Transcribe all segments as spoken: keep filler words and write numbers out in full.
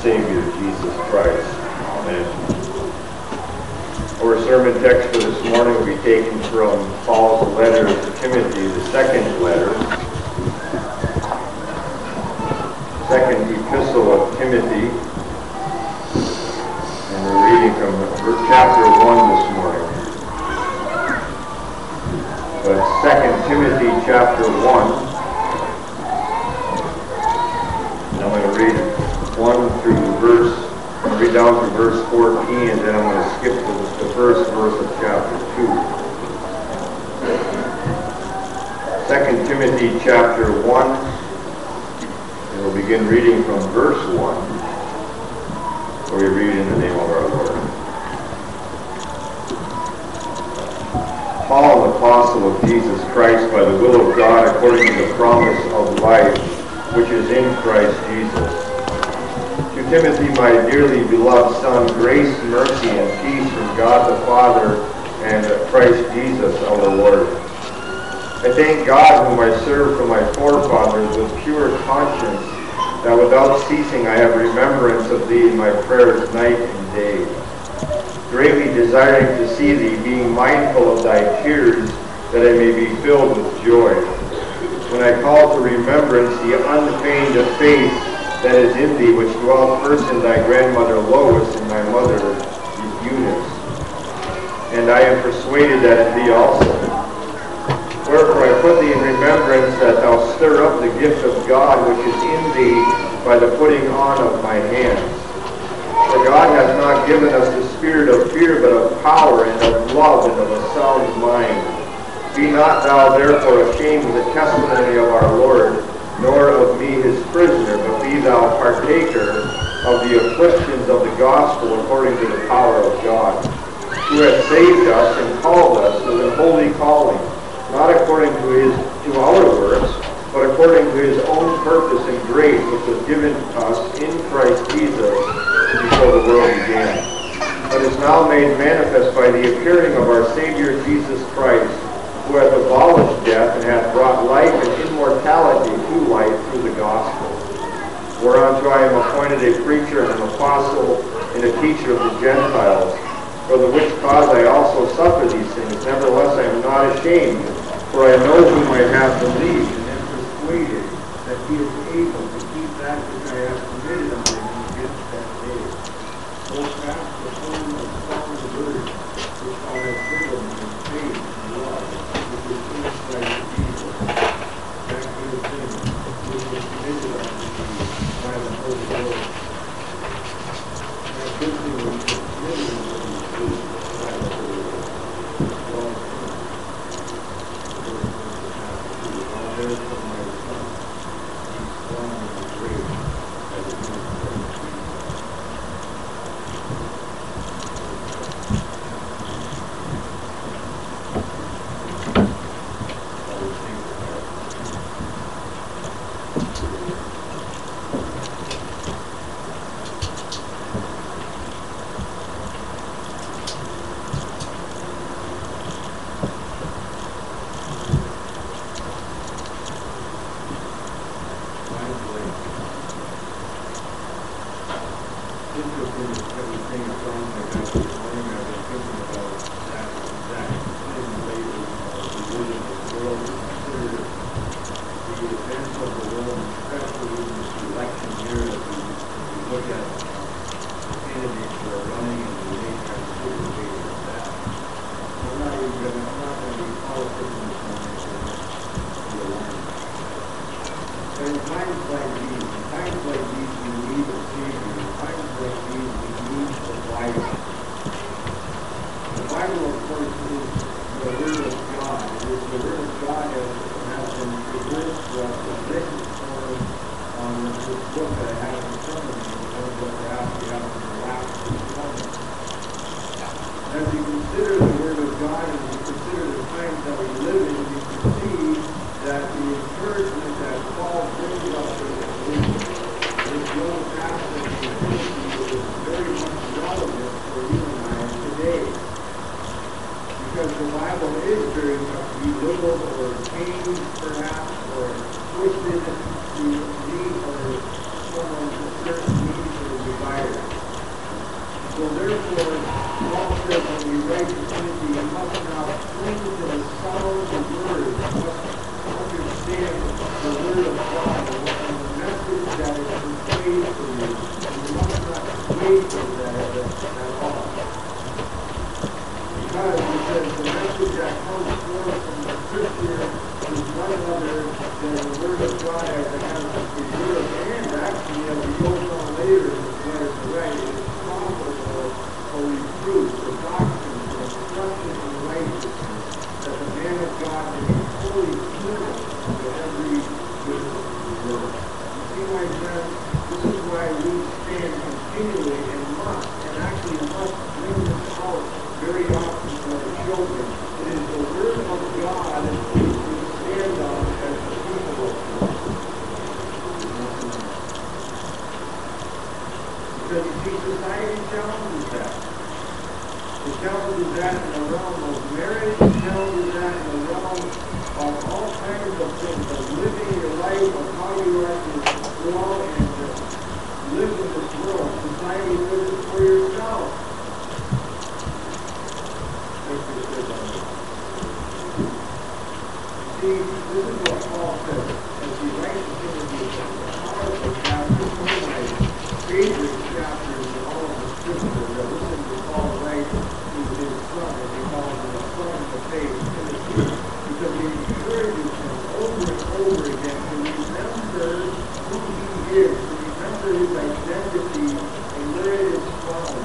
Savior, Jesus Christ. Amen. Our sermon text for this morning will be taken from Paul's letter to Timothy, the second letter, second epistle of Timothy, and we're reading from chapter one this morning. But second Timothy chapter one, and I'm going to read one through verse, I'm going to read down through verse fourteen, and then I'm going to skip to the first verse of chapter two. second Timothy chapter one, and we'll begin reading from verse one, where we read in the name of our Lord. Paul, an apostle of Jesus Christ, by the will of God, according to the promise of life, which is in Christ Jesus. To Timothy, my dearly beloved son, grace, mercy, and peace from God the Father and Christ Jesus our Lord. I thank God, whom I serve from my forefathers with pure conscience, that without ceasing I have remembrance of thee in my prayers night and day, greatly desiring to see thee, being mindful of thy tears, that I may be filled with joy, when I call to remembrance the unfeigned faith that is in thee, which dwelt first in thy grandmother Lois and thy mother Eunice. And I am persuaded that in thee also. Wherefore I put thee in remembrance that thou stir up the gift of God which is in thee by the putting on of my hands. For God hath not given us the spirit of fear, but of power and of love and of a sound mind. Be not thou therefore ashamed of the testimony of our Lord, nor of me his prisoner, but be thou partaker of the afflictions of the gospel according to the power of God, who hath saved us and called us with an holy calling, not according to his to our works, but according to his own purpose and grace, which was given us in Christ Jesus before the world began, but is now made manifest by the appearing of our Savior Jesus Christ, who hath abolished death and hath brought life and immortality to light through the gospel, whereunto I am appointed a preacher and an apostle and a teacher of the Gentiles, for the which cause I also suffer these things. Nevertheless I am not ashamed, for I know whom I have believed, and am persuaded that he is able to keep that which I have committed unto him against that day. Hold fast the form of sound word, which thou hast heard of me in faith and love, which is in Christ Jesus. That good thing which was committed unto me by the Holy Ghost. That good thing which was committed unto me by the Holy Ghost. Well, all therefore my son, be strong and great, as it is Christ Jesus. for you, and you must not wait for that at all. Because it says the message that comes forth from the Scripture is none other than the Word of God as it has been preserved. And actually, as we go on later in this letter to write, it is profitable for reproof, for doctrine, for instruction in righteousness, that the man of God may be fully filled with every good work. You see, my friends, this is why we stand continually and must, and actually must bring this out very often to our children. It is the Word of God that we stand on as the people of God. Because you see, society challenges that. It challenges that in the realm of marriage, it challenges that in the realm of all kinds of things, of living your life, of how you are to grow and to live in this world. Society lives it for yourself. See, this is what Paul says as he writes to Timothy. It's a powerful chapter, one of my favorite chapters in all of the Scripture. I listen to Paul write to his son, as he calls him, the son of the faith, Timothy, because he encourages him over and over again to remember who he is, to remember his identity and where it is found.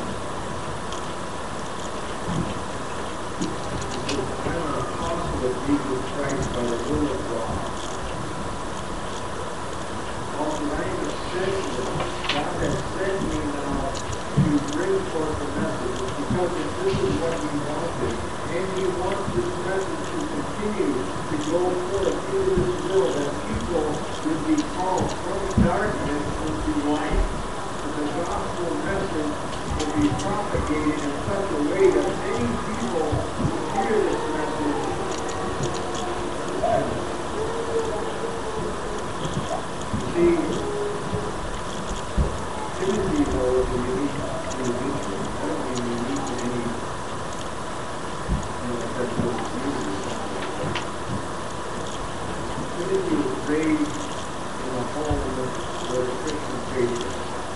Of Jesus Christ by the will of God. Also, I am essential. God has sent me now to bring forth a message because this is what He wanted. And He wants this message to continue to go forth into this world, that people would be called from darkness into light. That the gospel message will be propagated in such a way that many people who hear this message see, Timothy, though, is a unique individual. I don't mean unique in any, you know, sense of Jesus. Timothy was raised in a home where the Christian faith is.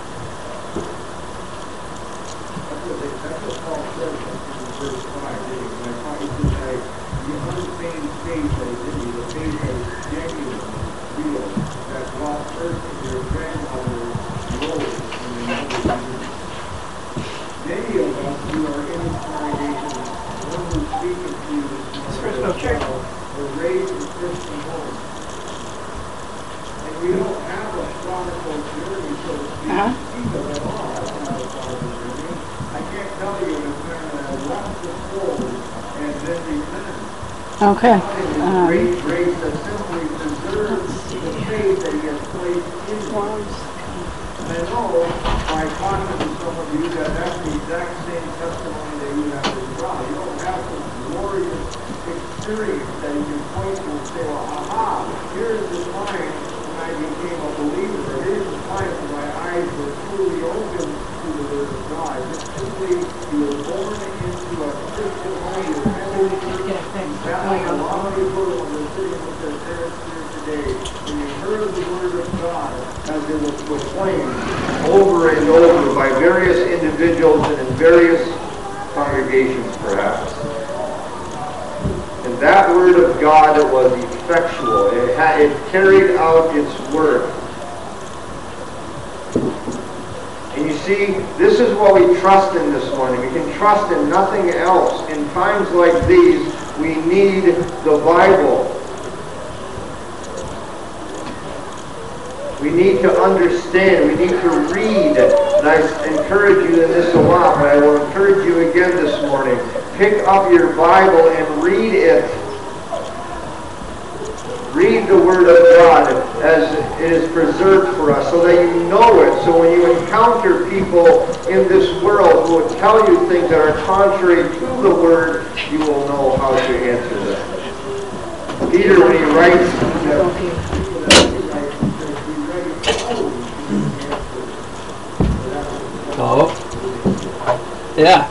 That's what, they, that's what Paul says in verse five, didn't he? When I thought he said, I, the unfeigned faith that is in you, the faith that is genuine, real, that brought first in your grandmother's Lois and your mother's Eunice. Many of us who are in this congregation, one who's speaking to you this morning, were raised in Christian homes. And we don't have a prodigal journey, so to speak, uh-huh. speak of at all. I don't have a prodigal journey. I can't tell you the time that I left the fold and then returned. Okay. Um, great grace that simply preserves the faith that He has placed in you. And I know by talking to some of you that that's the exact same testimony that you have as well. You don't have some glorious experience that you can point to and say, well, aha, here's the time when I became a believer. Here's the time when my eyes were truly open to the Word of God. Just simply, you were born into a Christian home. You that like a lot of people when they're sitting with their parents here today, when you heard the Word of God as it was proclaimed over and over by various individuals and in various congregations perhaps. And that Word of God, it was effectual. It, had, it carried out its work. And you see, this is what we trust in this morning. We can trust in nothing else. In times like these, we need the Bible. We need to understand. We need to read. And I encourage you in this a lot, but I will encourage you again this morning. Pick up your Bible and read it. Read the Word of God as it is preserved for us so that you know it. So when you encounter people in this world who will tell you things that are contrary to the Word, you will know how to answer them. Peter, when he writes, oh, yeah.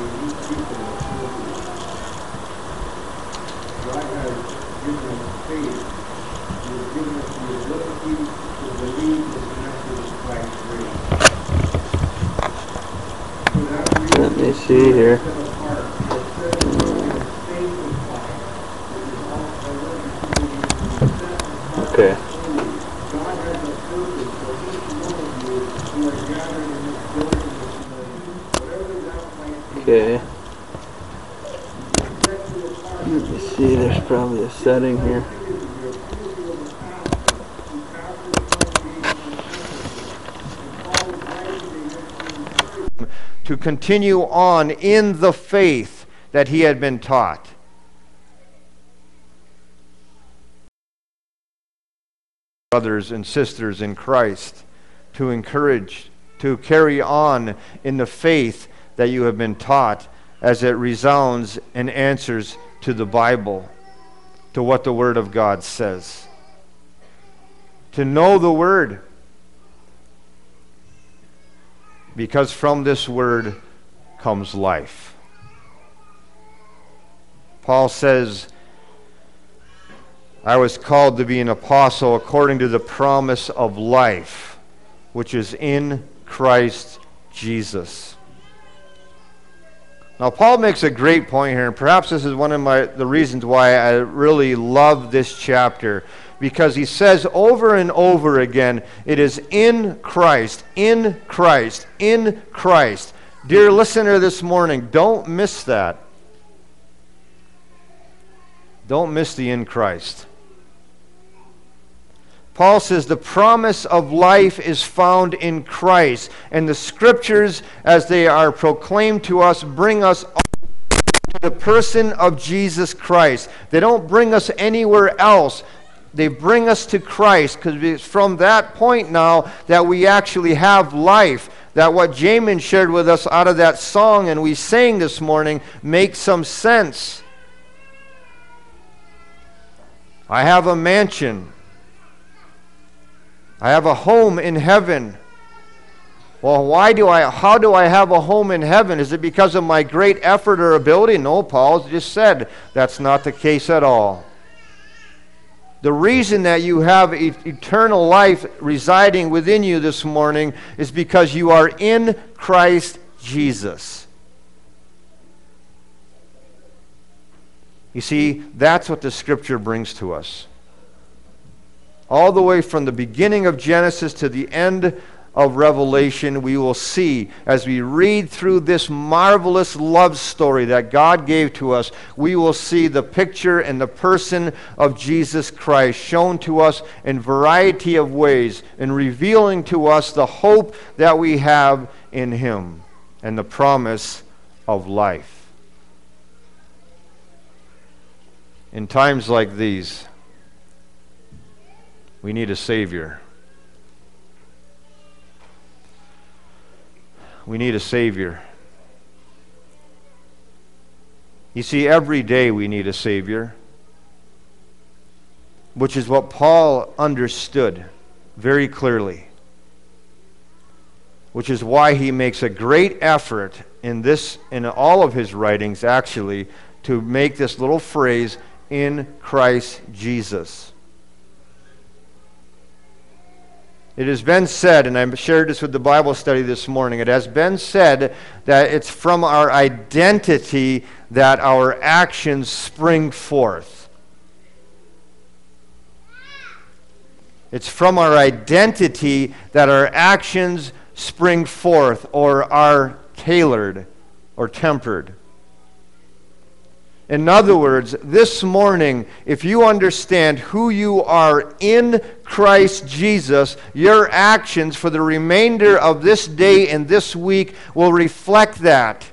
God has given us faith He has given us the ability to believe this message of Christ's grace. For that reason, Let me see here. set apart, he has set himself in sanctified, which is also a word that means set apart. Okay. God has a purpose for each one of you who are gathered in this building this morning, whatever that might be. Okay. Set you apart. Let me see. There's probably a setting here. To continue on in the faith that he had been taught. Brothers and sisters in Christ, to encourage, to carry on in the faith that you have been taught as it resounds and answers to the Bible, to what the Word of God says. To know the Word, because from this Word comes life. Paul says, I was called to be an apostle according to the promise of life, which is in Christ Jesus. Now, Paul makes a great point here, and perhaps this is one of my the reasons why I really love this chapter, because he says over and over again, it is in Christ, in Christ, in Christ. Dear listener this morning, don't miss that. Don't miss the in Christ. Paul says the promise of life is found in Christ, and the scriptures, as they are proclaimed to us, bring us to the person of Jesus Christ. They don't bring us anywhere else. They bring us to Christ, because it's from that point now that we actually have life. That what Jamin shared with us out of that song and we sang this morning makes some sense. I have a mansion. I have a home in heaven. Well, why do I, how do I have a home in heaven? Is it because of my great effort or ability? No, Paul just said that's not the case at all. The reason that you have e- eternal life residing within you this morning is because you are in Christ Jesus. You see, that's what the Scripture brings to us. All the way from the beginning of Genesis to the end of Revelation, we will see, as we read through this marvelous love story that God gave to us, we will see the picture and the person of Jesus Christ shown to us in a variety of ways and revealing to us the hope that we have in Him and the promise of life. In times like these, we need a Savior. We need a Savior. You see, every day we need a Savior, which is what Paul understood very clearly, which is why he makes a great effort in this, in all of his writings actually, to make this little phrase, in Christ Jesus. It has been said, and I shared this with the Bible study this morning, it has been said that it's from our identity that our actions spring forth. It's from our identity that our actions spring forth or are tailored or tempered. In other words, this morning, if you understand who you are in Christ Jesus, your actions for the remainder of this day and this week will reflect that.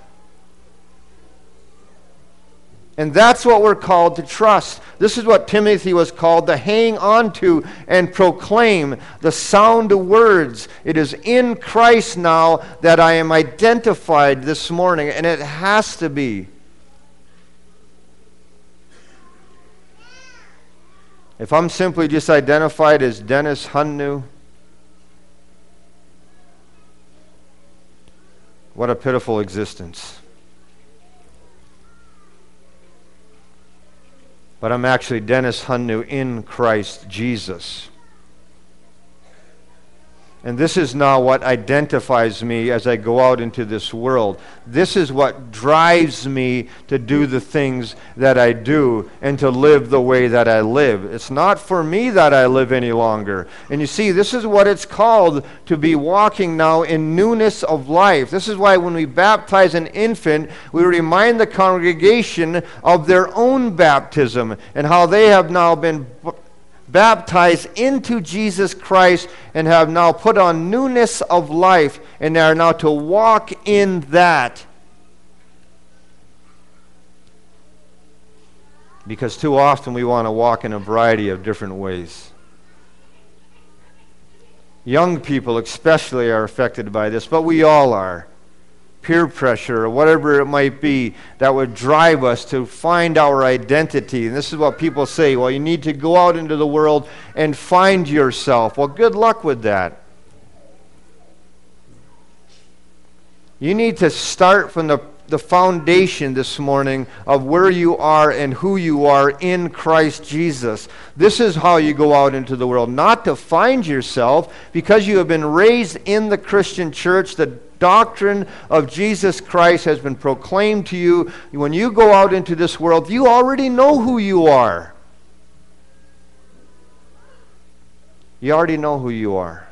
And that's what we're called to trust. This is what Timothy was called to hang on to and proclaim the sound words. It is in Christ now that I am identified this morning, and it has to be. If I'm simply just identified as Dennis Hunnu, what a pitiful existence. but I'm actually Dennis Hunnu in Christ Jesus. And this is now what identifies me as I go out into this world. This is what drives me to do the things that I do and to live the way that I live. It's not for me that I live any longer. And you see, this is what it's called to be walking now in newness of life. This is why when we baptize an infant, we remind the congregation of their own baptism and how they have now been baptized into Jesus Christ and have now put on newness of life, and they are now to walk in that. Because too often we want to walk in a variety of different ways. Young people especially are affected by this, but we all are. Peer pressure or whatever it might be that would drive us to find our identity. And this is what people say, well, you need to go out into the world and find yourself. Well, good luck with that. You need to start from the, the foundation this morning of where you are and who you are in Christ Jesus. This is how you go out into the world, not to find yourself, because you have been raised in the Christian church. The doctrine of Jesus Christ has been proclaimed to you. When you go out into this world, you already know who you are. You already know who you are.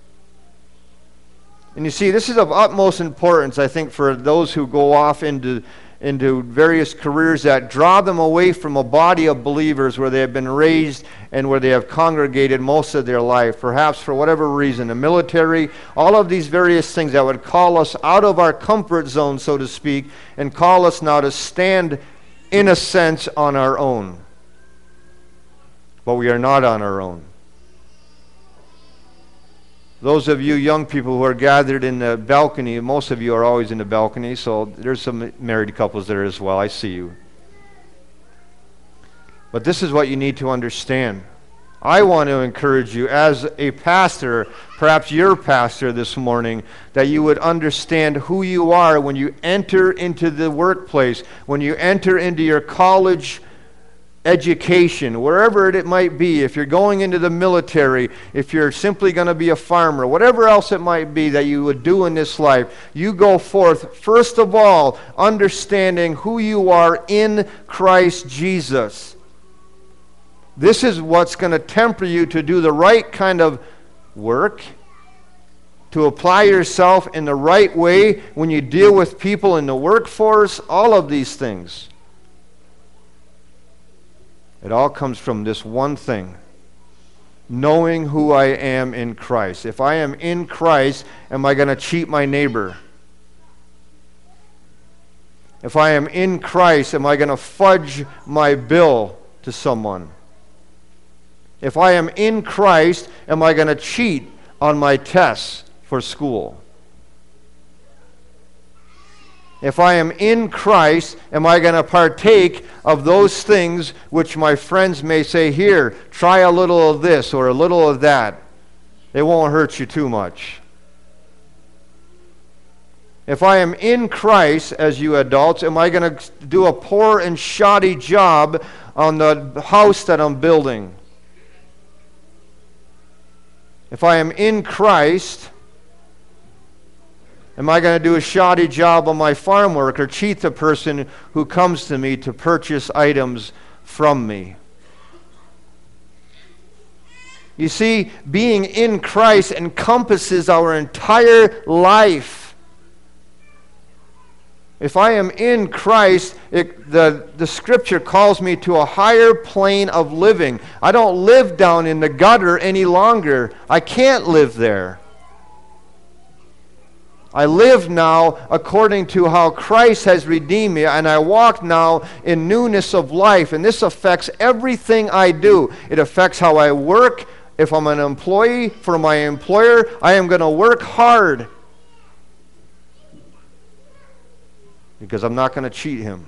And you see, this is of utmost importance, I think, for those who go off into into various careers that draw them away from a body of believers where they have been raised and where they have congregated most of their life, perhaps for whatever reason, the military, all of these various things that would call us out of our comfort zone, so to speak, and call us now to stand, in a sense, on our own. But we are not on our own. Those of you young people who are gathered in the balcony, most of you are always in the balcony, so there's some married couples there as well. I see you. But this is what you need to understand. I want to encourage you as a pastor, perhaps your pastor this morning, that you would understand who you are when you enter into the workplace, when you enter into your college education, wherever it might be, if you're going into the military, if you're simply going to be a farmer, whatever else it might be that you would do in this life, you go forth, first of all, understanding who you are in Christ Jesus. This is what's going to temper you to do the right kind of work, to apply yourself in the right way when you deal with people in the workforce, all of these things. It all comes from this one thing: knowing who I am in Christ. If I am in Christ, am I going to cheat my neighbor? If I am in Christ, am I going to fudge my bill to someone? If I am in Christ, am I going to cheat on my tests for school? If I am in Christ, am I going to partake of those things which my friends may say, here, try a little of this or a little of that. It won't hurt you too much. If I am in Christ, as you adults, am I going to do a poor and shoddy job on the house that I'm building? If I am in Christ, am I going to do a shoddy job on my farm work or cheat the person who comes to me to purchase items from me? You see, being in Christ encompasses our entire life. If I am in Christ, it, the, the Scripture calls me to a higher plane of living. I don't live down in the gutter any longer. I can't live there. I live now according to how Christ has redeemed me, and I walk now in newness of life. And this affects everything I do. It affects how I work. If I'm an employee for my employer, I am going to work hard, because I'm not going to cheat him.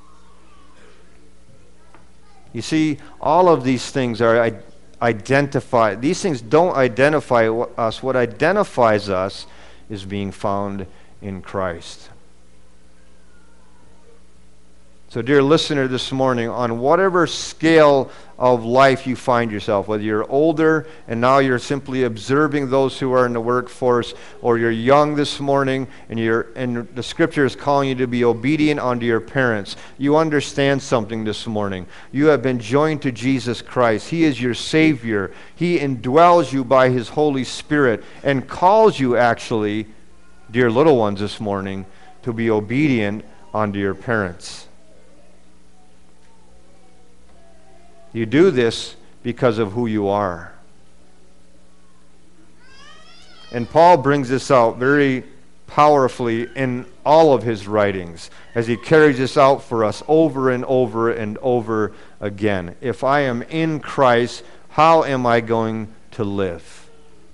You see, all of these things are identified. These things don't identify us. What identifies us is being found in Christ. So, dear listener, this morning, on whatever scale of life you find yourself, whether you're older and now you're simply observing those who are in the workforce, or you're young this morning and you're and the Scripture is calling you to be obedient unto your parents, you understand something this morning. You have been joined to Jesus Christ. He is your Savior. He indwells you by His Holy Spirit and calls you, actually, dear little ones, this morning, to be obedient unto your parents. You do this because of who you are. And Paul brings this out very powerfully in all of his writings as he carries this out for us over and over and over again. If I am in Christ, how am I going to live?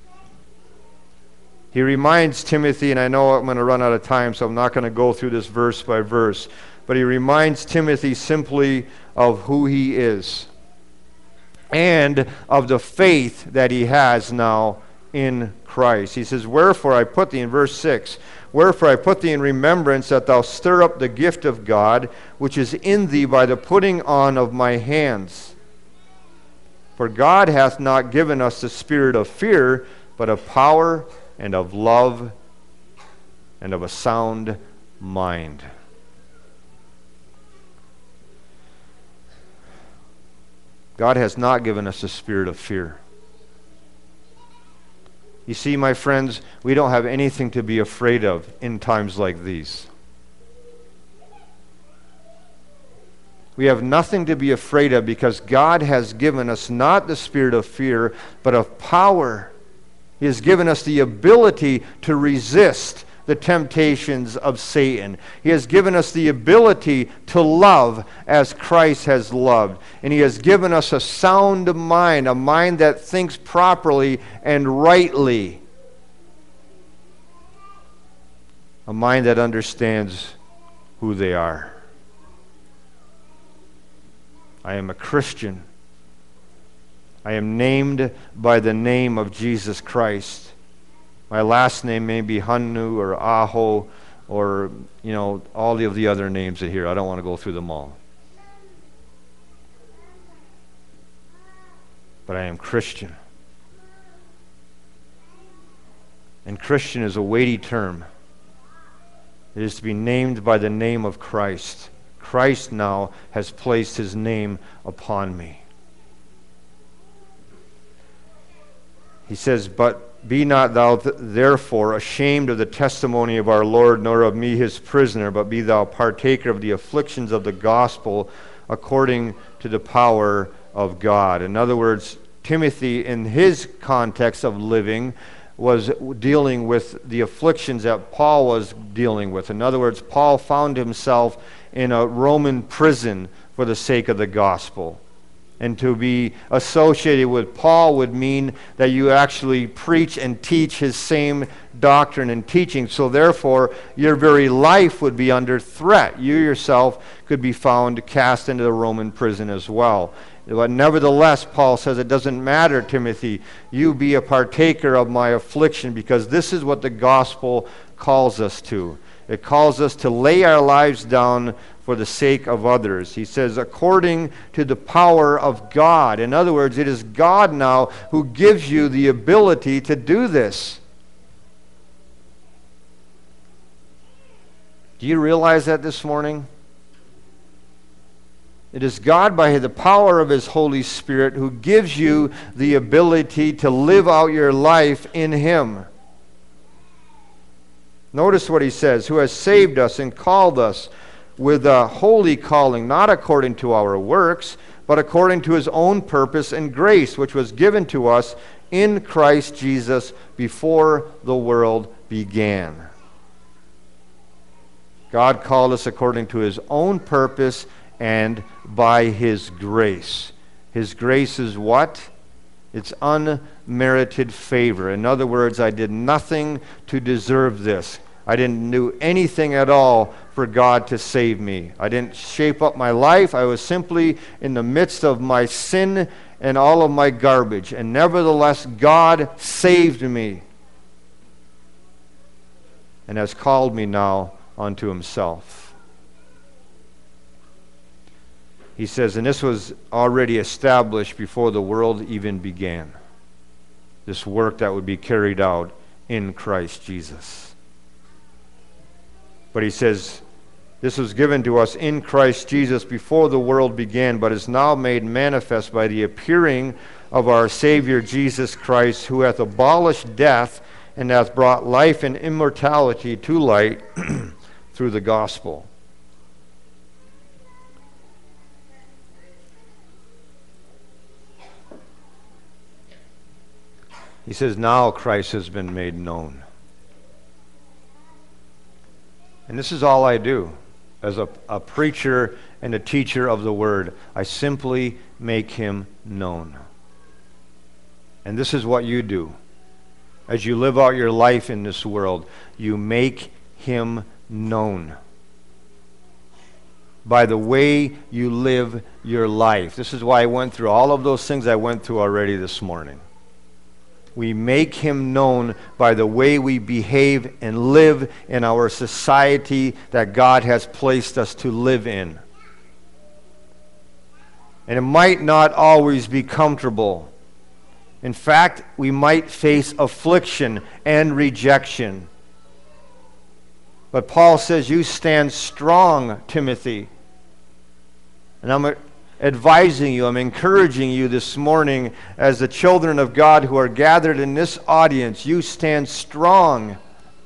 He reminds Timothy, and I know I'm going to run out of time, so I'm not going to go through this verse by verse, but he reminds Timothy simply of who he is and of the faith that he has now in Christ. He says, wherefore I put thee, in verse six, wherefore I put thee in remembrance that thou stir up the gift of God, which is in thee by the putting on of my hands. For God hath not given us the spirit of fear, but of power and of love and of a sound mind. God has not given us a spirit of fear. You see, my friends, we don't have anything to be afraid of in times like these. We have nothing to be afraid of because God has given us not the spirit of fear, but of power. He has given us the ability to resist the temptations of Satan. He has given us the ability to love as Christ has loved. And He has given us a sound mind, a mind that thinks properly and rightly. A mind that understands who they are. I am a Christian. I am named by the name of Jesus Christ. My last name may be Hannu or Aho or, you know, all of the other names are here. I don't want to go through them all. But I am Christian. And Christian is a weighty term. It is to be named by the name of Christ. Christ now has placed His name upon me. He says, but be not thou th- therefore ashamed of the testimony of our Lord, nor of me his prisoner, but be thou partaker of the afflictions of the gospel according to the power of God. In other words, Timothy, in his context of living, was dealing with the afflictions that Paul was dealing with. In other words, Paul found himself in a Roman prison for the sake of the gospel. And to be associated with Paul would mean that you actually preach and teach his same doctrine and teaching. So therefore, your very life would be under threat. You yourself could be found cast into the Roman prison as well. But nevertheless, Paul says, it doesn't matter, Timothy. You be a partaker of my affliction, because this is what the gospel calls us to. It calls us to lay our lives down for the sake of others. He says, according to the power of God. In other words, it is God now who gives you the ability to do this. Do you realize that this morning? It is God, by the power of His Holy Spirit, who gives you the ability to live out your life in Him. Notice what he says, who has saved us and called us with a holy calling, not according to our works, but according to His own purpose and grace, which was given to us in Christ Jesus before the world began. God called us according to His own purpose and by His grace. His grace is what? It's unmerited favor. In other words, I did nothing to deserve this. I didn't do anything at all for God to save me. I didn't shape up my life. I was simply in the midst of my sin and all of my garbage. And nevertheless, God saved me and has called me now unto Himself. He says, and this was already established before the world even began. This work that would be carried out in Christ Jesus. But he says, this was given to us in Christ Jesus before the world began, but is now made manifest by the appearing of our Savior Jesus Christ, who hath abolished death and hath brought life and immortality to light through the gospel. He says, now Christ has been made known. And this is all I do as a, a preacher and a teacher of the Word. I simply make him known. And this is what you do. As you live out your life in this world, you make him known by the way you live your life. This is why I went through all of those things I went through already this morning. We make him known by the way we behave and live in our society that God has placed us to live in. And it might not always be comfortable. In fact, we might face affliction and rejection. But Paul says, you stand strong, Timothy. And I'm advising you, I'm encouraging you this morning as the children of God who are gathered in this audience, you stand strong.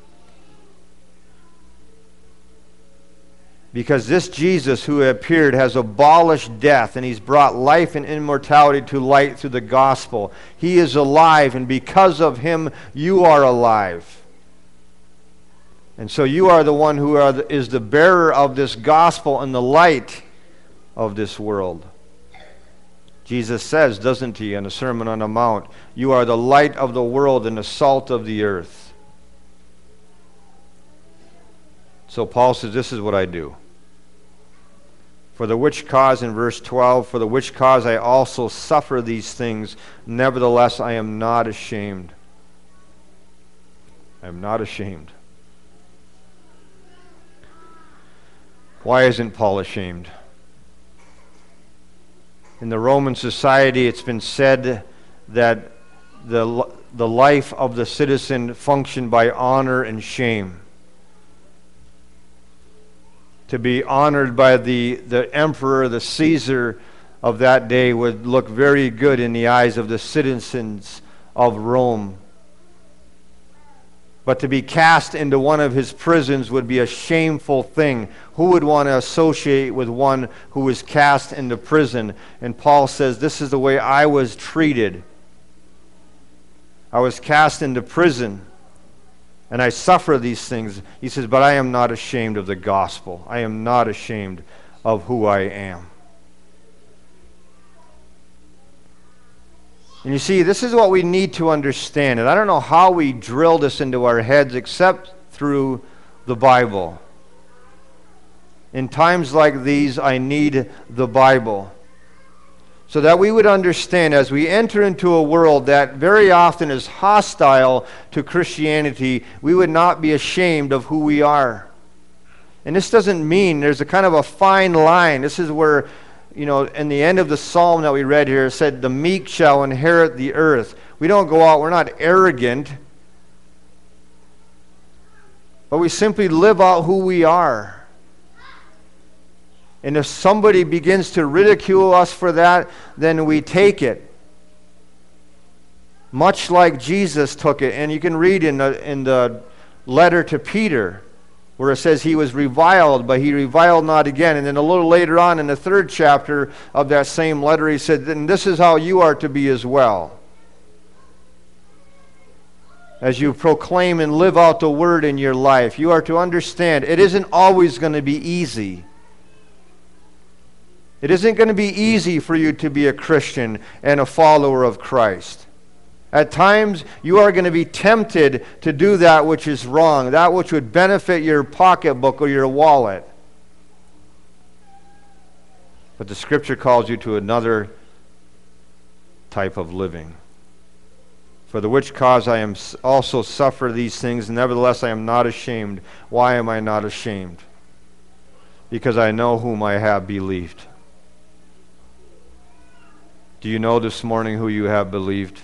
Because this Jesus who appeared has abolished death, and he's brought life and immortality to light through the gospel. He is alive, and because of him, you are alive. And so you are the one who are the, is the bearer of this gospel and the light of this world. Jesus says, doesn't he, in the Sermon on the Mount, you are the light of the world and the salt of the earth. So Paul says, this is what I do. For the which cause, in verse twelve, for the which cause I also suffer these things, nevertheless I am not ashamed. I am not ashamed. Why isn't Paul ashamed? In the Roman society, it's been said that the, the life of the citizen functioned by honor and shame. To be honored by the, the emperor, the Caesar of that day would look very good in the eyes of the citizens of Rome. But to be cast into one of his prisons would be a shameful thing. Who would want to associate with one who was cast into prison? And Paul says, this is the way I was treated. I was cast into prison, and I suffer these things. He says, but I am not ashamed of the gospel. I am not ashamed of who I am. And you see, this is what we need to understand. And I don't know how we drill this into our heads except through the Bible. In times like these, I need the Bible. So that we would understand as we enter into a world that very often is hostile to Christianity, we would not be ashamed of who we are. And this doesn't mean, there's a kind of a fine line. This is where, you know, in the end of the psalm that we read here, it said, the meek shall inherit the earth. We don't go out, we're not arrogant, but we simply live out who we are. And if somebody begins to ridicule us for that, then we take it. Much like Jesus took it. And you can read in the, in the letter to Peter, where it says he was reviled, but he reviled not again. And then a little later on in the third chapter of that same letter, he said, and this is how you are to be as well. As you proclaim and live out the word in your life, you are to understand it isn't always going to be easy. It isn't going to be easy for you to be a Christian and a follower of Christ. At times, you are going to be tempted to do that which is wrong, that which would benefit your pocketbook or your wallet. But the Scripture calls you to another type of living. For the which cause I am also suffer these things, nevertheless I am not ashamed. Why am I not ashamed? Because I know whom I have believed. Do you know this morning who you have believed?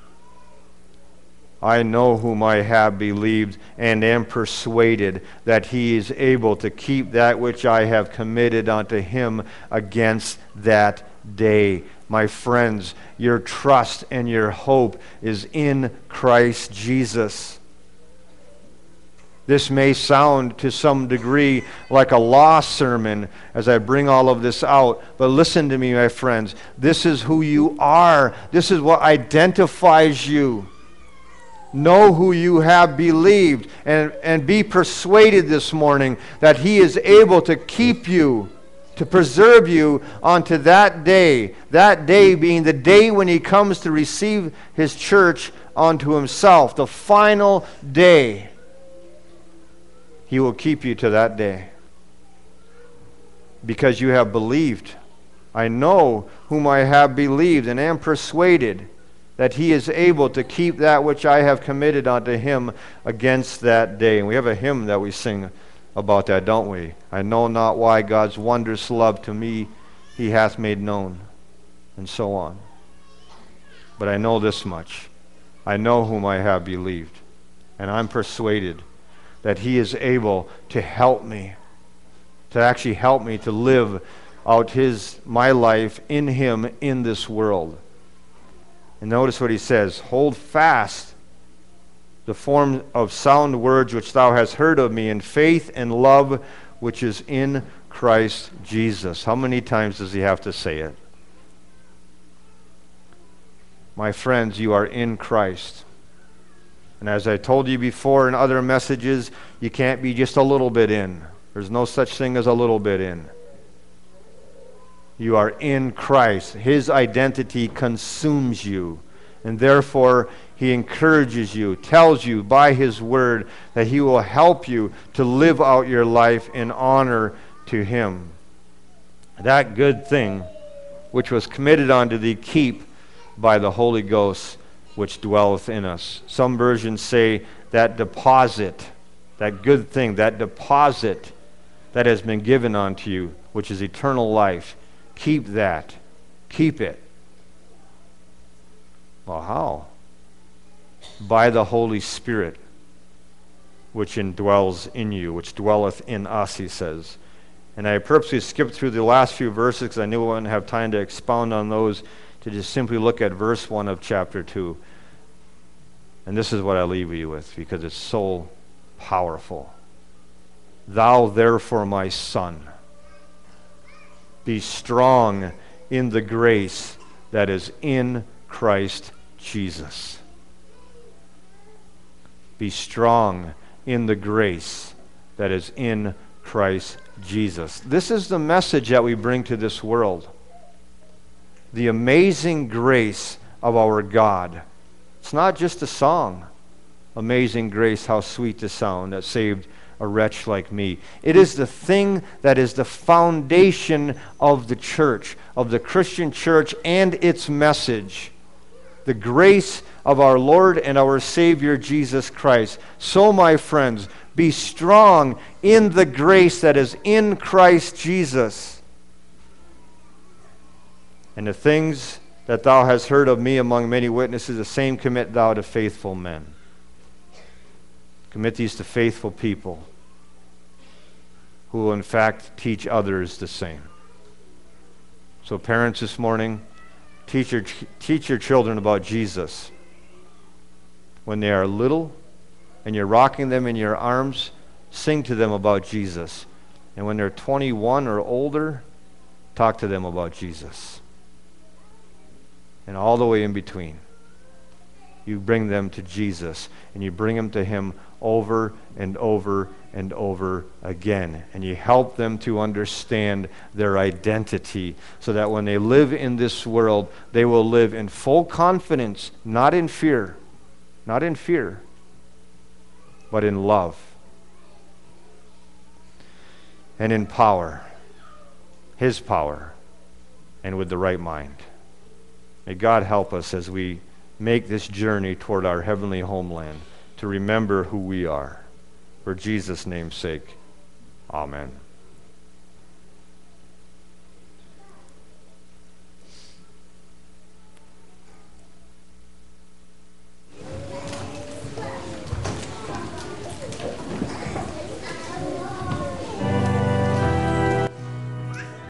I know whom I have believed, and am persuaded that he is able to keep that which I have committed unto him against that day. My friends, your trust and your hope is in Christ Jesus. This may sound to some degree like a law sermon as I bring all of this out, but listen to me, my friends. This is who you are. This is what identifies you. Know who you have believed, and, and be persuaded this morning that he is able to keep you, to preserve you unto that day. That day being the day when he comes to receive his church unto himself, the final day. He will keep you to that day because you have believed. I know whom I have believed, and am persuaded that he is able to keep that which I have committed unto him against that day. And we have a hymn that we sing about that, don't we? I know not why God's wondrous love to me he hath made known, and so on. But I know this much. I know whom I have believed, and I'm persuaded that he is able to help me, to actually help me to live out his my life in him in this world. And notice what he says, hold fast the form of sound words which thou hast heard of me in faith and love which is in Christ Jesus. How many times does he have to say it? My friends, you are in Christ. And as I told you before in other messages, you can't be just a little bit in. There's no such thing as a little bit in. You are in Christ. His identity consumes you. And therefore, he encourages you, tells you by his word that he will help you to live out your life in honor to him. That good thing which was committed unto thee, keep by the Holy Ghost which dwelleth in us. Some versions say that deposit, that good thing, that deposit that has been given unto you, which is eternal life. Keep that. Keep it. Well, how? By the Holy Spirit, which indwells in you, which dwelleth in us, he says. And I purposely skipped through the last few verses because I knew I wouldn't have time to expound on those, to just simply look at verse one of chapter two. And this is what I leave you with because it's so powerful. Thou therefore, my son, be strong in the grace that is in Christ Jesus. Be strong in the grace that is in Christ Jesus. This is the message that we bring to this world. The amazing grace of our God. It's not just a song. Amazing grace, how sweet the sound that saved a wretch like me. It is the thing that is the foundation of the church, of the Christian church and its message. The grace of our Lord and our Savior Jesus Christ. So, my friends, be strong in the grace that is in Christ Jesus. And the things that thou hast heard of me among many witnesses, the same commit thou to faithful men. Commit these to faithful people who will in fact teach others the same. So parents this morning, teach your, teach your children about Jesus. When they are little and you're rocking them in your arms, sing to them about Jesus. And when they're twenty-one or older, talk to them about Jesus. And all the way in between, you bring them to Jesus, and you bring them to him over and over and over again. And you help them to understand their identity so that when they live in this world, they will live in full confidence, not in fear, not in fear, but in love and in power, his power, and with the right mind. May God help us as we make this journey toward our heavenly homeland to remember who we are. For Jesus' name's sake, amen.